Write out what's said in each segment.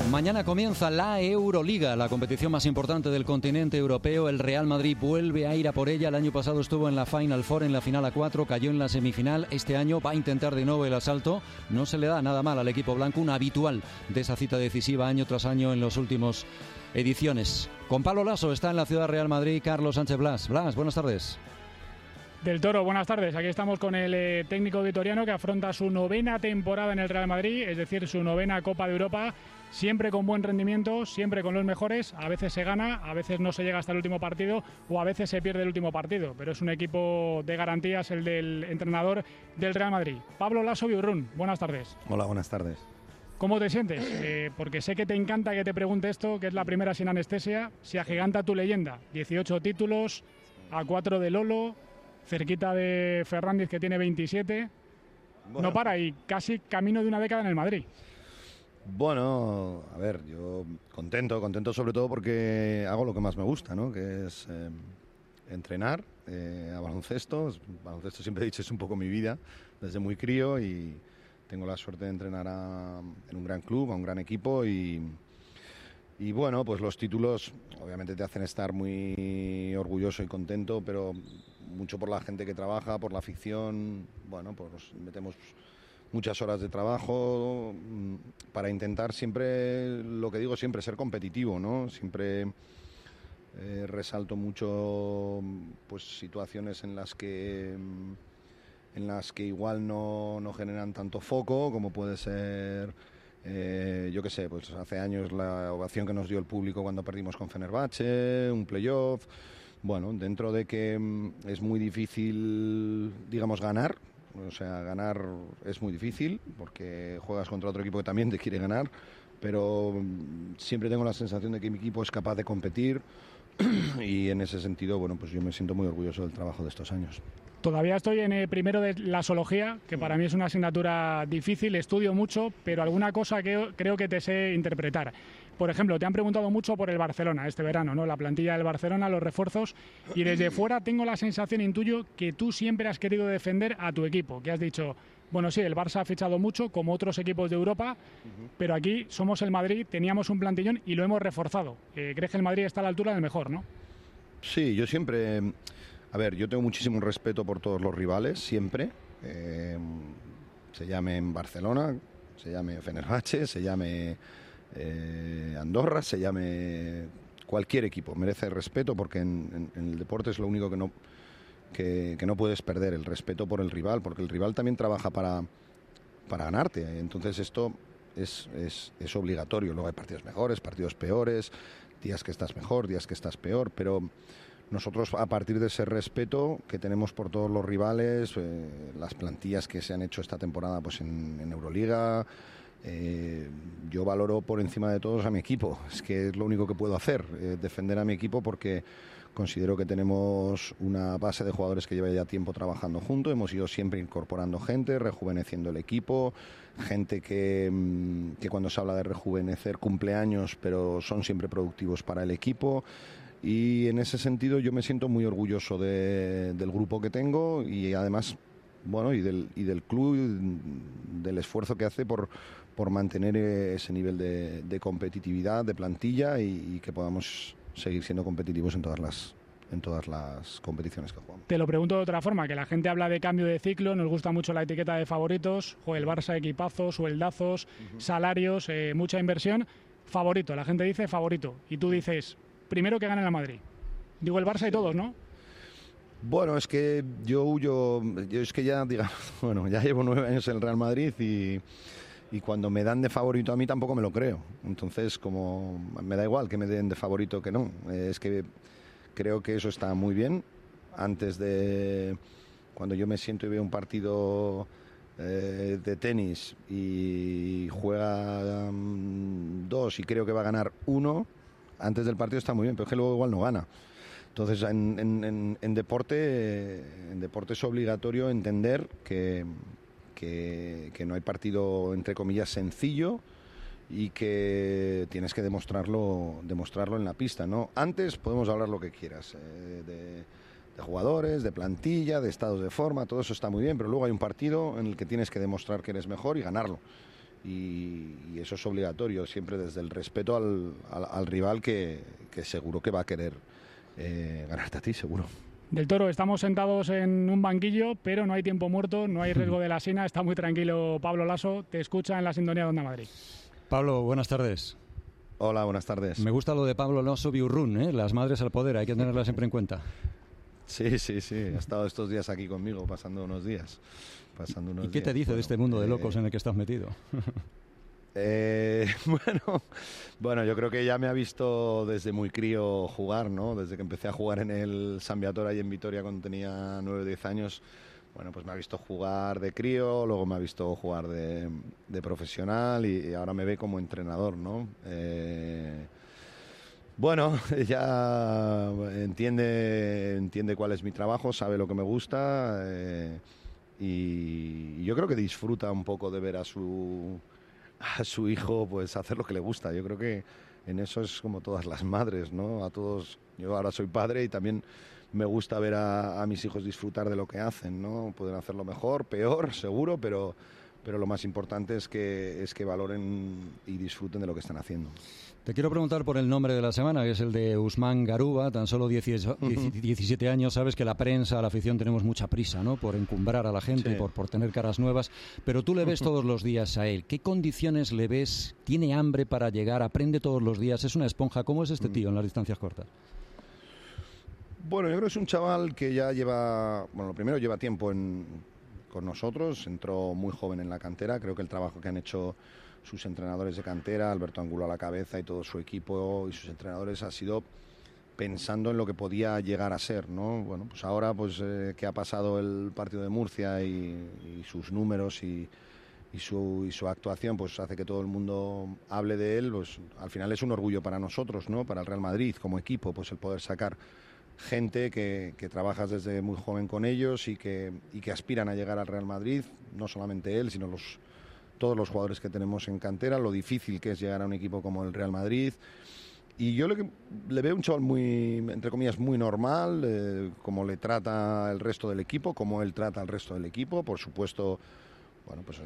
Mañana comienza la Euroliga, la competición más importante del continente europeo. El Real Madrid vuelve a ir a por ella. El año pasado estuvo en la Final Four, en la final a 4, cayó en la semifinal. Este año va a intentar de nuevo el asalto. No se le da nada mal al equipo blanco, un habitual de esa cita decisiva año tras año en las últimas ediciones. Con Pablo Lasso está en la Ciudad Real Madrid Carlos Sánchez Blas. Blas, buenas tardes. Del Toro, buenas tardes. Aquí estamos con el técnico vitoriano que afronta su 9ª temporada en el Real Madrid, es decir, su 9ª Copa de Europa, siempre con buen rendimiento, siempre con los mejores. A veces se gana, a veces no se llega hasta el último partido o a veces se pierde el último partido, pero es un equipo de garantías el del entrenador del Real Madrid. Pablo Lasso Biurrun, buenas tardes. Hola, buenas tardes. ¿Cómo te sientes? Porque sé que te encanta que te pregunte esto, que es la primera sin anestesia. Se agiganta tu leyenda, 18 títulos, a 4 de Lolo, cerquita de Fernández que tiene 27, bueno, no para, y casi camino de una década en el Madrid. Bueno, a ver, yo contento sobre todo porque hago lo que más me gusta, ¿no? Que es entrenar a baloncesto. Baloncesto, siempre he dicho, es un poco mi vida desde muy crío y tengo la suerte de entrenar en un gran club, a un gran equipo y bueno, pues los títulos obviamente te hacen estar muy orgulloso y contento, pero mucho por la gente que trabaja, por la afición. Bueno, pues metemos muchas horas de trabajo para intentar siempre, lo que digo siempre, ser competitivo, ¿no? Siempre resalto mucho pues situaciones en las que igual no generan tanto foco, como puede ser yo qué sé, pues hace años la ovación que nos dio el público cuando perdimos con Fenerbahce, un playoff. Bueno, dentro de que es muy difícil, digamos, ganar, o sea, ganar es muy difícil porque juegas contra otro equipo que también te quiere ganar, pero siempre tengo la sensación de que mi equipo es capaz de competir y en ese sentido, bueno, pues yo me siento muy orgulloso del trabajo de estos años. Todavía estoy en el primero de la zoología, que para mí es una asignatura difícil, estudio mucho, pero alguna cosa que creo que te sé interpretar. Por ejemplo, te han preguntado mucho por el Barcelona este verano, ¿no? La plantilla del Barcelona, los refuerzos, y desde fuera tengo la sensación, intuyo, que tú siempre has querido defender a tu equipo, que has dicho, bueno, sí, el Barça ha fichado mucho, como otros equipos de Europa, pero aquí somos el Madrid, teníamos un plantillón y lo hemos reforzado. ¿Crees que el Madrid está a la altura del mejor, no? Sí, yo siempre... A ver, yo tengo muchísimo respeto por todos los rivales, siempre. Se llame en Barcelona, se llame Fenerbahce, se llame Andorra, se llame cualquier equipo. Merece respeto porque en el deporte es lo único que no puedes perder, el respeto por el rival, porque el rival también trabaja para ganarte. Entonces esto es obligatorio. Luego hay partidos mejores, partidos peores, días que estás mejor, días que estás peor, pero... Nosotros, a partir de ese respeto que tenemos por todos los rivales, las plantillas que se han hecho esta temporada pues en Euroliga, yo valoro por encima de todos a mi equipo. Es que es lo único que puedo hacer, defender a mi equipo, porque considero que tenemos una base de jugadores que lleva ya tiempo trabajando juntos. Hemos ido siempre incorporando gente, rejuveneciendo el equipo, gente que cuando se habla de rejuvenecer cumple años, pero son siempre productivos para el equipo. Y en ese sentido yo me siento muy orgulloso del grupo que tengo y además, bueno, y del club, del esfuerzo que hace por mantener ese nivel de competitividad, de plantilla y que podamos seguir siendo competitivos en todas las competiciones que jugamos. Te lo pregunto de otra forma, que la gente habla de cambio de ciclo, nos gusta mucho la etiqueta de favoritos, el Barça, equipazos, sueldazos, salarios, mucha inversión. Favorito, la gente dice favorito y tú dices... Primero que gane la Madrid. Digo el Barça y todos, ¿no? Bueno, es que yo es que ya, digamos, bueno, ya llevo 9 años en el Real Madrid y cuando me dan de favorito a mí tampoco me lo creo. Entonces, como me da igual que me den de favorito que no. Es que creo que eso está muy bien. Antes de... Cuando yo me siento y veo un partido de tenis y juega 2 y creo que va a ganar 1... Antes del partido está muy bien, pero es que luego igual no gana. Entonces, en deporte es obligatorio entender que no hay partido, entre comillas, sencillo y que tienes que demostrarlo en la pista, ¿no? Antes podemos hablar lo que quieras, de jugadores, de plantilla, de estados de forma, todo eso está muy bien, pero luego hay un partido en el que tienes que demostrar que eres mejor y ganarlo. y eso es obligatorio, siempre desde el respeto al rival que seguro que va a querer ganarte a ti, seguro. Del Toro, estamos sentados en un banquillo, pero no hay tiempo muerto, no hay riesgo de la sina, está muy tranquilo Pablo Laso, te escucha en la sintonía de Onda Madrid. Pablo, buenas tardes. Hola, buenas tardes. Me gusta lo de Pablo Laso Biurrun, ¿eh? Las madres al poder, hay que tenerlas siempre en cuenta. Sí, ha estado estos dídías aquí conmigo, pasando unos días. ¿Y qué te dice de este mundo de locos en el que estás metido? Bueno, yo creo que ya me ha visto desde muy crío jugar, ¿no? Desde que empecé a jugar en el San Viator y en Vitoria cuando tenía 9 o 10 años. Bueno, pues me ha visto jugar de crío, luego me ha visto jugar de profesional y ahora me ve como entrenador, ¿no? Bueno, ya entiende cuál es mi trabajo, sabe lo que me gusta y yo creo que disfruta un poco de ver a su hijo pues hacer lo que le gusta. Yo creo que en eso es como todas las madres, ¿no? A todos, yo ahora soy padre y también me gusta ver a mis hijos disfrutar de lo que hacen, ¿no? Pueden hacerlo mejor, peor, seguro, pero lo más importante es que valoren y disfruten de lo que están haciendo. Te quiero preguntar por el nombre de la semana, que es el de Usman Garuba, tan solo 17 años. Sabes que la prensa, la afición, tenemos mucha prisa, ¿no? Por encumbrar a la gente, sí, por tener caras nuevas, pero tú le ves todos los días a él. ¿Qué condiciones le ves? ¿Tiene hambre para llegar? ¿Aprende todos los días? ¿Es una esponja? ¿Cómo es este tío en las distancias cortas? Bueno, yo creo que es un chaval que ya lleva, lo primero lleva tiempo con nosotros, entró muy joven en la cantera. Creo que el trabajo que han hecho sus entrenadores de cantera, Alberto Angulo a la cabeza y todo su equipo y sus entrenadores, ha sido pensando en lo que podía llegar a ser, ¿no? Bueno, pues ahora que ha pasado el partido de Murcia y sus números y su actuación pues hace que todo el mundo hable de él, pues al final es un orgullo para nosotros, ¿no? Para el Real Madrid como equipo, pues el poder sacar gente que trabajas desde muy joven con ellos y que aspiran a llegar al Real Madrid, no solamente él, sino todos los jugadores que tenemos en cantera, lo difícil que es llegar a un equipo como el Real Madrid. Y yo le veo un chaval muy, entre comillas, muy normal, como le trata el resto del equipo, como él trata al resto del equipo. Por supuesto, bueno, pues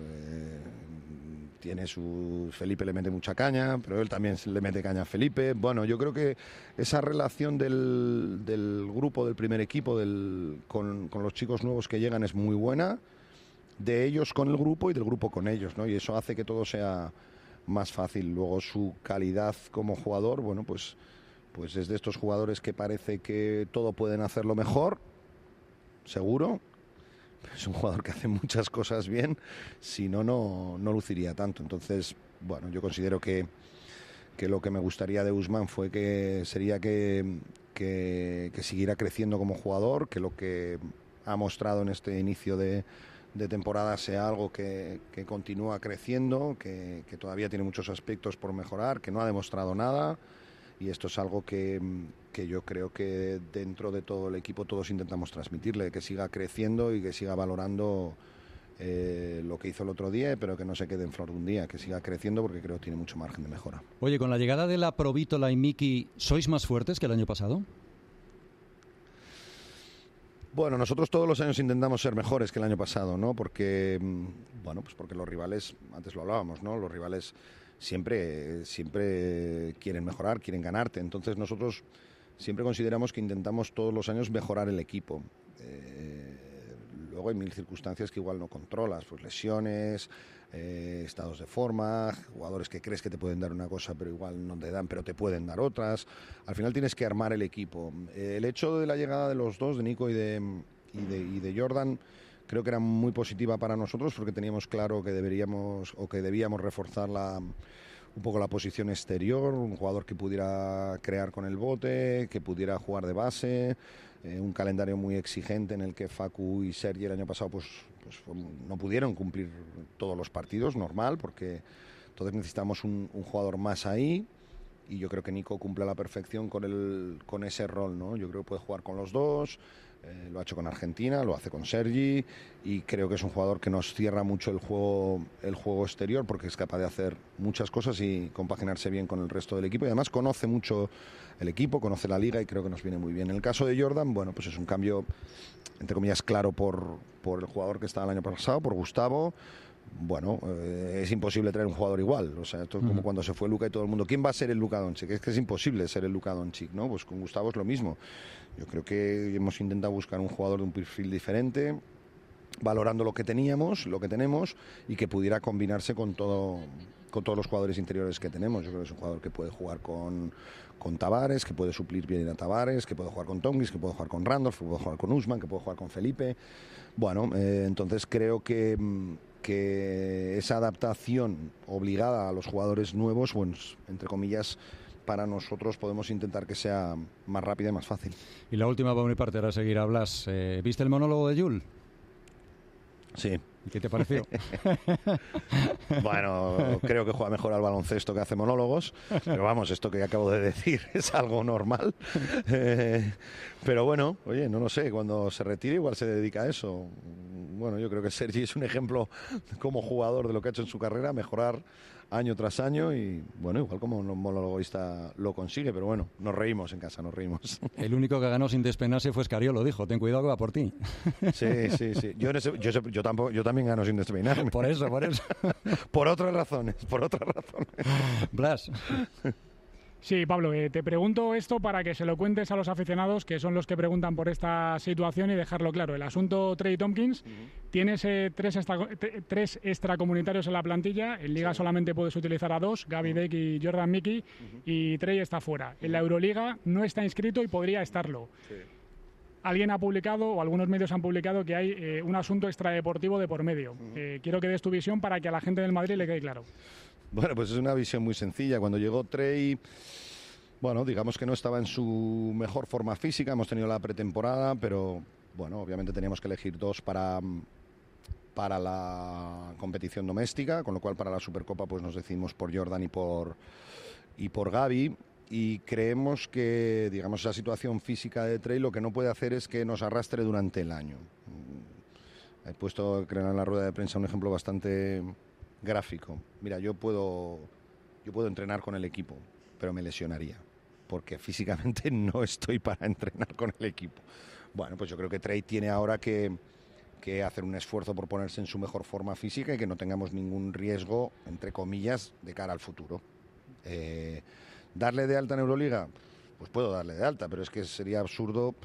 tiene Felipe le mete mucha caña, pero él también le mete caña a Felipe. Bueno, yo creo que esa relación del grupo, del primer equipo, con los chicos nuevos que llegan es muy buena, de ellos con el grupo y del grupo con ellos, ¿no? Y eso hace que todo sea más fácil. Luego su calidad como jugador, bueno, pues es de estos jugadores que parece que todo pueden hacerlo mejor, seguro. Es un jugador que hace muchas cosas bien, si no luciría tanto. Entonces, bueno, yo considero que lo que me gustaría de Usman sería que siguiera creciendo como jugador, que lo que ha mostrado en este inicio de temporada sea algo que continúa creciendo, que todavía tiene muchos aspectos por mejorar, que no ha demostrado nada, y esto es algo que yo creo que dentro de todo el equipo todos intentamos transmitirle, que siga creciendo y que siga valorando lo que hizo el otro día, pero que no se quede en flor de un día, que siga creciendo porque creo que tiene mucho margen de mejora. Oye, con la llegada de la Provítola y Miki, ¿sois más fuertes que el año pasado? Bueno, nosotros todos los años intentamos ser mejores que el año pasado, ¿no? Porque, pues porque los rivales, antes lo hablábamos, ¿no? Los rivales siempre quieren mejorar, quieren ganarte. Entonces nosotros siempre consideramos que intentamos todos los años mejorar el equipo. Luego hay mil circunstancias que igual no controlas, pues lesiones, estados de forma, jugadores que crees que te pueden dar una cosa pero igual no te dan, pero te pueden dar otras. Al final tienes que armar el equipo. El hecho de la llegada de los dos, de Nico y de Jordan, creo que era muy positiva para nosotros porque teníamos claro que debíamos reforzar un poco la posición exterior, un jugador que pudiera crear con el bote, que pudiera jugar de base, un calendario muy exigente en el que Facu y Sergi el año pasado pues no pudieron cumplir todos los partidos, normal, porque entonces necesitamos un jugador más ahí, y yo creo que Nico cumple a la perfección con ese rol, ¿no? Yo creo que puede jugar con los dos, lo ha hecho con Argentina, lo hace con Sergi, y creo que es un jugador que nos cierra mucho el juego exterior, porque es capaz de hacer muchas cosas y compaginarse bien con el resto del equipo, y además conoce mucho el equipo, conoce la liga y creo que nos viene muy bien. En el caso de Jordan, bueno, pues es un cambio, entre comillas, claro por el jugador que estaba el año pasado, por Gustavo. bueno, es imposible traer un jugador igual. O sea, esto es como cuando se fue Luka y todo el mundo, ¿quién va a ser el Luka Doncic? Es que es imposible ser el Luka Doncic, ¿no? Pues con Gustavo es lo mismo. Yo creo que hemos intentado buscar un jugador de un perfil diferente, valorando lo que teníamos, lo que tenemos, y que pudiera combinarse con todos los jugadores interiores que tenemos. Yo creo que es un jugador que puede jugar con Tavares, que puede suplir bien a Tavares, que puede jugar con Tonkins, que puede jugar con Randolph, que puede jugar con Usman, que puede jugar con Felipe. Bueno, entonces creo que esa adaptación obligada a los jugadores nuevos, pues, entre comillas, para nosotros podemos intentar que sea más rápida y más fácil. Y la última por mi parte, ahora seguir a Blas. ¿Viste el monólogo de Jul? Sí. ¿Qué te pareció? Bueno, creo que juega mejor al baloncesto que hace monólogos, pero vamos, esto que acabo de decir es algo normal. Pero bueno, oye, no lo sé, cuando se retire igual se dedica a eso. Bueno, yo creo que Sergi es un ejemplo como jugador de lo que ha hecho en su carrera, mejorar año tras año, y bueno, igual como un monologuista lo consigue, pero bueno, nos reímos en casa, nos reímos. El único que ganó sin despeinarse fue Scariolo, dijo, ten cuidado que va por ti. Sí. Yo también gano sin despeinarme. Por eso. Por otras razones. Blas. Sí, Pablo, te pregunto esto para que se lo cuentes a los aficionados, que son los que preguntan por esta situación, y dejarlo claro. El asunto Trey Tompkins, tienes tres extracomunitarios en la plantilla. En Liga solamente puedes utilizar a 2, Gaby Deck y Jordan Mickey, y Trey está fuera. En la Euroliga no está inscrito y podría estarlo. Sí. Alguien ha publicado, o algunos medios han publicado, que hay un asunto extradeportivo de por medio. Quiero que des tu visión para que a la gente del Madrid le quede claro. Bueno, pues es una visión muy sencilla. Cuando llegó Trey, bueno, digamos que no estaba en su mejor forma física. Hemos tenido la pretemporada, pero bueno, obviamente teníamos que elegir 2 para la competición doméstica, con lo cual para la Supercopa pues nos decidimos por Jordan y por Gaby. Y creemos que, digamos, esa situación física de Trey lo que no puede hacer es que nos arrastre durante el año. He puesto, creo, en la rueda de prensa un ejemplo bastante gráfico. Mira, yo puedo entrenar con el equipo, pero me lesionaría, porque físicamente no estoy para entrenar con el equipo. Bueno, pues yo creo que Trey tiene ahora que hacer un esfuerzo por ponerse en su mejor forma física y que no tengamos ningún riesgo, entre comillas, de cara al futuro. ¿Darle de alta en Euroliga? Pues puedo darle de alta, pero es que sería absurdo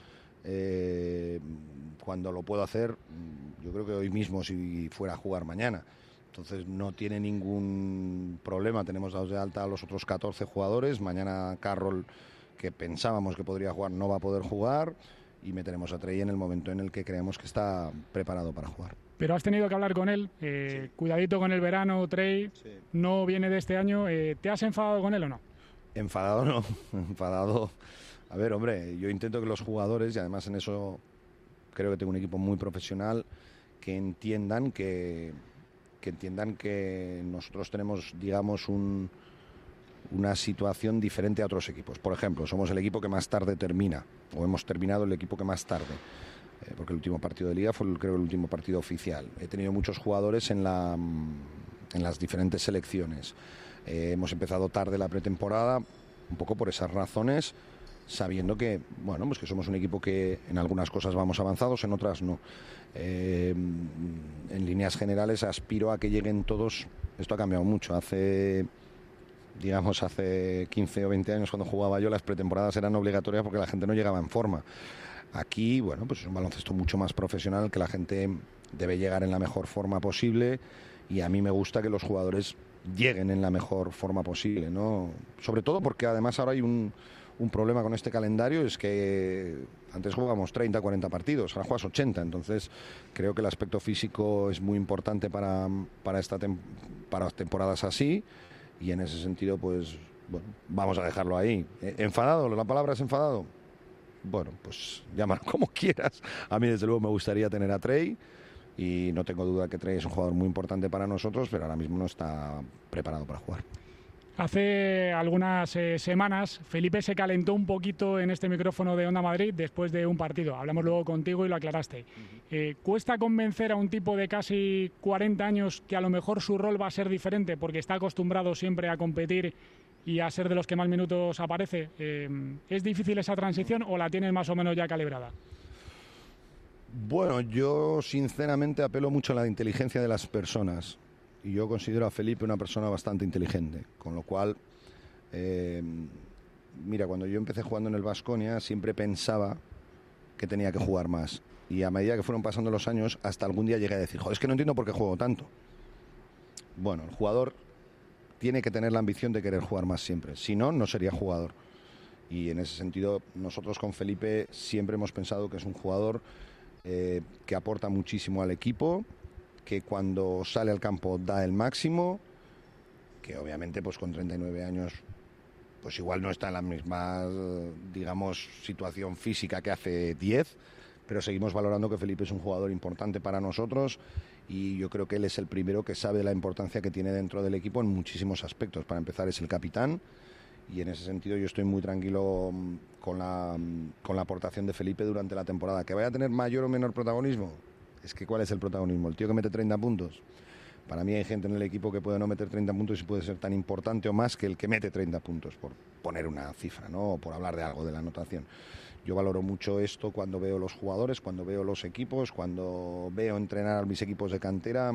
cuando lo puedo hacer, yo creo que hoy mismo si fuera a jugar mañana. Entonces no tiene ningún problema. Tenemos dados de alta a los otros 14 jugadores. Mañana Carroll, que pensábamos que podría jugar, no va a poder jugar. Y meteremos a Trey en el momento en el que creemos que está preparado para jugar. Pero has tenido que hablar con él. Sí. Cuidadito con el verano, Trey. Sí. No viene de este año. ¿Te has enfadado con él o no? Enfadado no. Enfadado. A ver, hombre, yo intento que los jugadores, y además en eso creo que tengo un equipo muy profesional, que entiendan que nosotros tenemos, digamos, una situación diferente a otros equipos. Por ejemplo, somos el equipo que más tarde termina, o hemos terminado el equipo que más tarde, porque el último partido de Liga fue, creo, el último partido oficial. He tenido muchos jugadores en las diferentes selecciones. Hemos empezado tarde la pretemporada, un poco por esas razones, sabiendo que, bueno, pues que somos un equipo que en algunas cosas vamos avanzados, en otras no. En líneas generales aspiro a que lleguen todos. Esto ha cambiado mucho. Hace 15 o 20 años, cuando jugaba yo, las pretemporadas eran obligatorias porque la gente no llegaba en forma. Aquí, bueno, pues es un baloncesto mucho más profesional, que la gente debe llegar en la mejor forma posible, y a mí me gusta que los jugadores lleguen en la mejor forma posible, ¿no? Sobre todo porque además ahora hay un problema con este calendario, es que antes jugábamos 30, 40 partidos, ahora juegas 80, entonces creo que el aspecto físico es muy importante para temporadas así, y en ese sentido, pues, bueno, vamos a dejarlo ahí. ¿Enfadado? ¿La palabra es enfadado? Bueno, pues llámalo como quieras. A mí, desde luego, me gustaría tener a Trey, y no tengo duda que Trey es un jugador muy importante para nosotros, pero ahora mismo no está preparado para jugar. Hace algunas semanas Felipe se calentó un poquito en este micrófono de Onda Madrid después de un partido. Hablamos luego contigo y lo aclaraste. ¿Cuesta convencer a un tipo de casi 40 años que a lo mejor su rol va a ser diferente porque está acostumbrado siempre a competir y a ser de los que más minutos aparece? ¿Es difícil esa transición o la tienes más o menos ya calibrada? Bueno, yo sinceramente apelo mucho a la inteligencia de las personas. y yo considero a Felipe una persona bastante inteligente, con lo cual, mira, cuando yo empecé jugando en el Baskonia siempre pensaba que tenía que jugar más, y a medida que fueron pasando los años, hasta algún día llegué a decir, joder, es que no entiendo por qué juego tanto. Bueno, el jugador tiene que tener la ambición de querer jugar más siempre, si no, no sería jugador. Y en ese sentido, nosotros con Felipe siempre hemos pensado que es un jugador que aporta muchísimo al equipo, que cuando sale al campo da el máximo, que obviamente pues con 39 años pues igual no está en la misma, digamos, situación física que hace 10, pero seguimos valorando que Felipe es un jugador importante para nosotros, y yo creo que él es el primero que sabe la importancia que tiene dentro del equipo en muchísimos aspectos. Para empezar, es el capitán, y en ese sentido yo estoy muy tranquilo con la aportación de Felipe durante la temporada. ¿Que vaya a tener mayor o menor protagonismo? Es que ¿cuál es el protagonismo? ¿El tío que mete 30 puntos? Para mí hay gente en el equipo que puede no meter 30 puntos y puede ser tan importante o más que el que mete 30 puntos, por poner una cifra, ¿no? O por hablar de algo, de la anotación. Yo valoro mucho esto cuando veo los jugadores, cuando veo los equipos, cuando veo entrenar a mis equipos de cantera.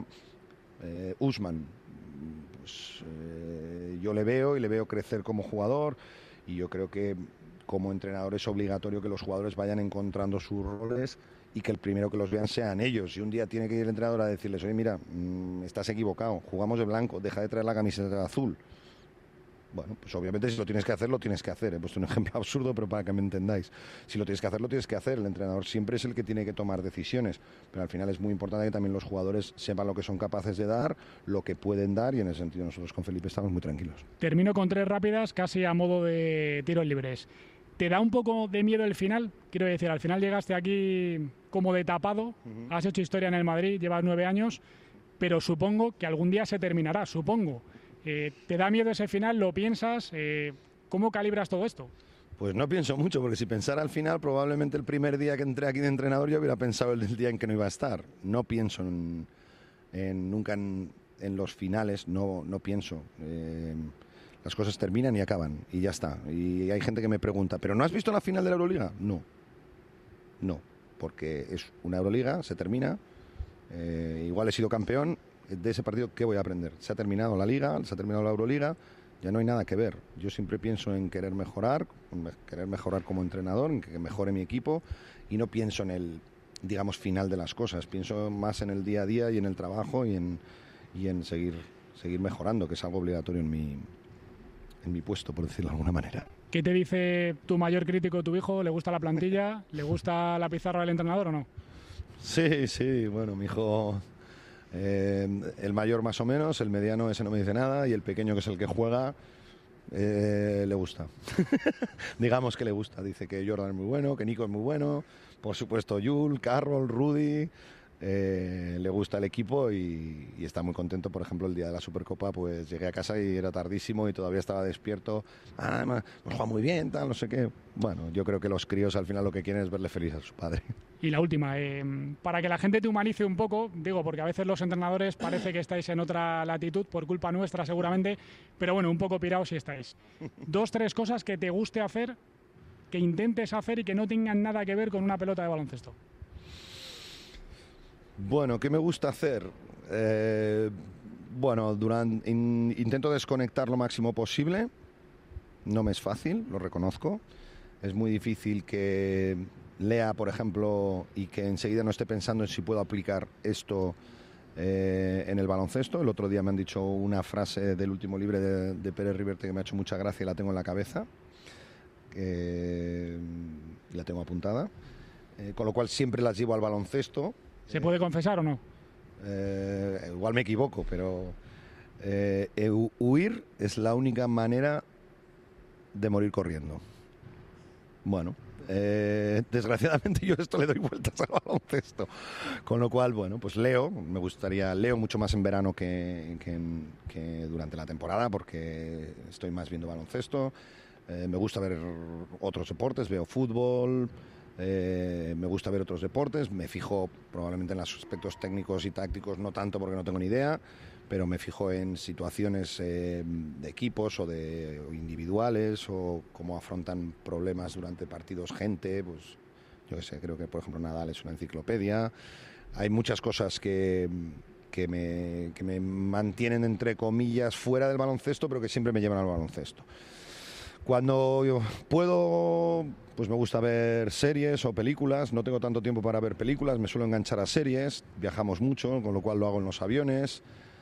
Usman, pues, yo le veo y le veo crecer como jugador, y yo creo que como entrenador es obligatorio que los jugadores vayan encontrando sus roles y que el primero que los vean sean ellos. Y un día tiene que ir el entrenador a decirles, oye, mira, estás equivocado, jugamos de blanco, deja de traer la camiseta de azul. Bueno, pues obviamente si lo tienes que hacer, lo tienes que hacer. He puesto un ejemplo absurdo, pero para que me entendáis. Si lo tienes que hacer, lo tienes que hacer. El entrenador siempre es el que tiene que tomar decisiones, pero al final es muy importante que también los jugadores sepan lo que son capaces de dar, lo que pueden dar, y en ese sentido nosotros con Felipe estamos muy tranquilos. Termino con 3 rápidas, casi a modo de tiros libres. ¿Te da un poco de miedo el final? Quiero decir, al final llegaste aquí como de tapado, has hecho historia en el Madrid, llevas 9 años, pero supongo que algún día se terminará, supongo. ¿Te da miedo ese final? ¿Lo piensas? ¿Cómo calibras todo esto? Pues no pienso mucho, porque si pensara al final, probablemente el primer día que entré aquí de entrenador yo hubiera pensado el día en que no iba a estar. No pienso nunca en los finales, no pienso. Las cosas terminan y acaban, y ya está. Y hay gente que me pregunta, ¿pero no has visto la final de la Euroliga? No, porque es una Euroliga, se termina, igual he sido campeón. De ese partido, ¿qué voy a aprender? Se ha terminado la Liga, se ha terminado la Euroliga, ya no hay nada que ver. Yo siempre pienso en querer mejorar como entrenador, en que mejore mi equipo, y no pienso en el, digamos, final de las cosas. Pienso más en el día a día y en el trabajo y en seguir mejorando, que es algo obligatorio en mi puesto, por decirlo de alguna manera. ¿Qué te dice tu mayor crítico, tu hijo? ¿Le gusta la plantilla? ¿Le gusta la pizarra del entrenador o no? Sí, bueno, mi hijo... el mayor más o menos, el mediano ese no me dice nada, y el pequeño, que es el que juega, le gusta. Digamos que le gusta. Dice que Jordan es muy bueno, que Nico es muy bueno, por supuesto Jul, Carroll, Rudy. Le gusta el equipo y está muy contento. Por ejemplo, el día de la Supercopa, pues llegué a casa y era tardísimo y todavía estaba despierto. Hemos jugado muy bien, tal, no sé qué. Bueno, yo creo que los críos al final lo que quieren es verle feliz a su padre. Y la última, para que la gente te humanice un poco, digo, porque a veces los entrenadores parece que estáis en otra latitud, por culpa nuestra seguramente, pero bueno, un poco pirados si estáis. 2, 3 cosas que te guste hacer, que intentes hacer y que no tengan nada que ver con una pelota de baloncesto. Bueno, ¿qué me gusta hacer? Bueno, intento desconectar lo máximo posible. No me es fácil, lo reconozco. Es muy difícil que lea, por ejemplo, y que enseguida no esté pensando en si puedo aplicar esto en el baloncesto. El otro día me han dicho una frase del último libro de Pérez Reverte que me ha hecho mucha gracia y la tengo en la cabeza. La tengo apuntada. Con lo cual siempre las llevo al baloncesto. ¿Se puede confesar o no? Igual me equivoco, pero huir es la única manera de morir corriendo. Bueno, desgraciadamente yo esto le doy vueltas al baloncesto, con lo cual, bueno, pues leo mucho más en verano que durante la temporada, porque estoy más viendo baloncesto. Me gusta ver otros deportes, veo fútbol. Me gusta ver otros deportes, me fijo probablemente en los aspectos técnicos y tácticos, no tanto porque no tengo ni idea, pero me fijo en situaciones de equipos o individuales, o cómo afrontan problemas durante partidos gente, pues yo qué sé, creo que por ejemplo Nadal es una enciclopedia. Hay muchas cosas que que me mantienen, entre comillas, fuera del baloncesto, pero que siempre me llevan al baloncesto. Cuando yo puedo, pues me gusta ver series o películas. No tengo tanto tiempo para ver películas, me suelo enganchar a series. Viajamos mucho, con lo cual lo hago en los aviones.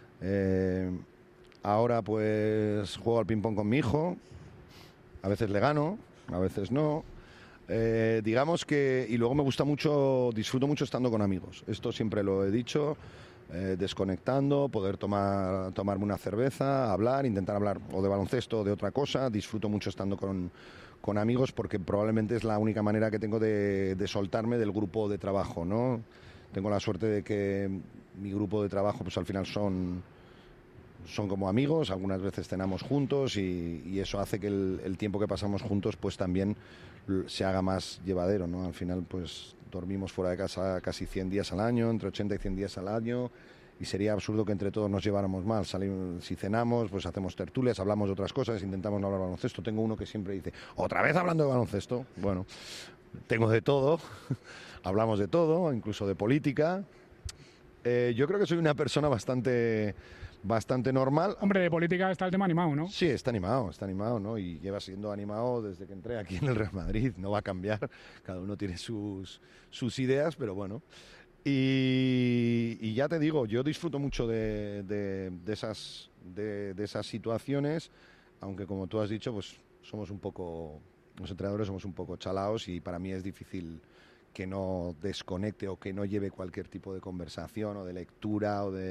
Ahora pues juego al ping-pong con mi hijo. A veces le gano, a veces no. Digamos que... Y luego me gusta mucho, disfruto mucho estando con amigos. Esto siempre lo he dicho. Desconectando, poder tomarme una cerveza, hablar, intentar hablar o de baloncesto o de otra cosa. Disfruto mucho estando con amigos, porque probablemente es la única manera que tengo de soltarme del grupo de trabajo, ¿no? Tengo la suerte de que mi grupo de trabajo pues al final son como amigos. Algunas veces cenamos juntos y eso hace que el tiempo que pasamos juntos pues también se haga más llevadero, ¿no? Al final pues dormimos fuera de casa casi 100 días al año, entre 80 y 100 días al año, y sería absurdo que entre todos nos lleváramos mal. Salimos, si cenamos, pues hacemos tertulias, hablamos de otras cosas, intentamos no hablar de baloncesto. Tengo uno que siempre dice, ¿otra vez hablando de baloncesto? Bueno, tengo de todo, hablamos de todo, incluso de política. Yo creo que soy una persona bastante normal. Hombre, de política está el tema animado, ¿no? Sí, está animado, ¿no? Y lleva siendo animado desde que entré aquí en el Real Madrid. No va a cambiar, cada uno tiene sus ideas, pero bueno. Y ya te digo, yo disfruto mucho de esas situaciones, aunque como tú has dicho, pues los entrenadores somos un poco chalaos, y para mí es difícil que no desconecte o que no lleve cualquier tipo de conversación o de lectura o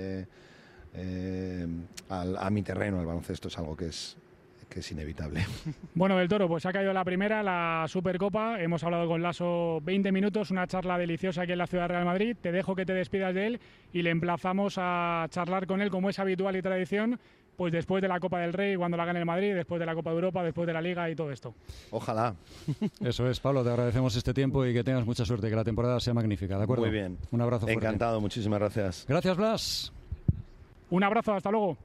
a mi terreno. El baloncesto es algo que es inevitable. Bueno, Del Toro, pues ha caído la primera, la Supercopa. Hemos hablado con Laso 20 minutos, una charla deliciosa aquí en la ciudad de Real Madrid. Te dejo que te despidas de él y le emplazamos a charlar con él, como es habitual y tradición, pues después de la Copa del Rey, cuando la gane el Madrid, después de la Copa de Europa, después de la Liga y todo esto. Ojalá. Eso es, Pablo, te agradecemos este tiempo y que tengas mucha suerte, que la temporada sea magnífica, ¿de acuerdo? Muy bien. Un abrazo fuerte. Encantado, muchísimas gracias. Gracias, Blas. Un abrazo, hasta luego.